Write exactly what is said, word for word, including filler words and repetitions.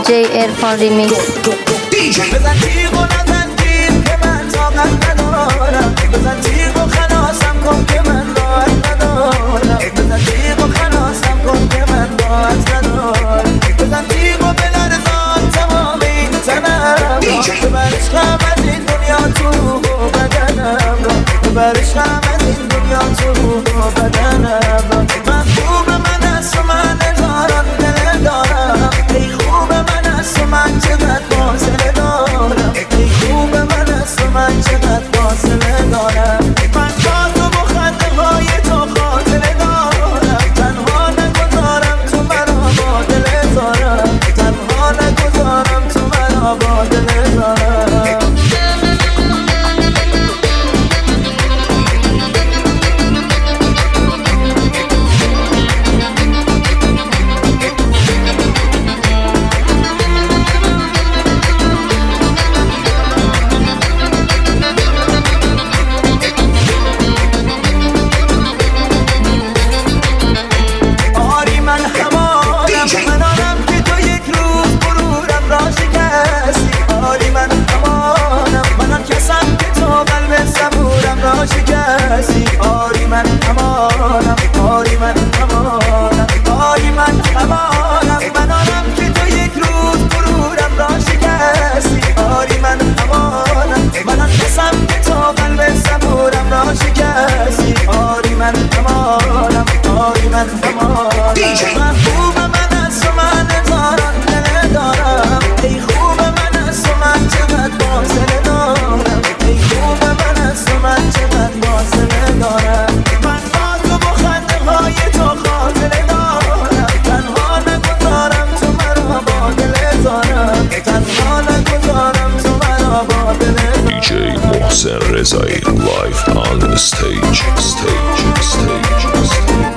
جی عرفان ریمیکس. بزن تیغ و نزن گیر که من طاقت ندارم، بزن تیغ و خلاصم کن که من راحت ندارم، بزن تیغ و خلاصم کن که من راحت ندارم، بزن تیغ و بلرزان تمام این تنم را، ببر عشقم از این دنیا تو بدنم را، ببر عشقم از این دنیا تو بدنم را. من خوب من است و من هزاران دل دارم، ای خوب من است و من چقدر فاصله دارم، ای خوب من است و من چقدر فاصله دارم. من با تو و خنده های تو خاطره دارم، تنها نگذارم تو مرا با دل دارم، تنها نگذارم تو مرا با دل دارم. آری من همانم، آری من همانم، آری من همانم، من آنم که تو یک روز غرورم را شکستی. آری من همانم، من آن کسم که تو قلب صبورم را شکستی. آری من همانم، آری من همانم. من خوب من است و من هزاران دل دارم، ای خوب من است و من چقدر فاصله دارم، ای خوب من است و من چقدر فاصله دارم. من با تو و خنده های تو خاطره دارم، تنها نگذارم تو مرا با دل دارم، تنها نگذارم تو مرا با دل دارم. دیجی محسن رضایی لایف آن استیج استیج استیج استیج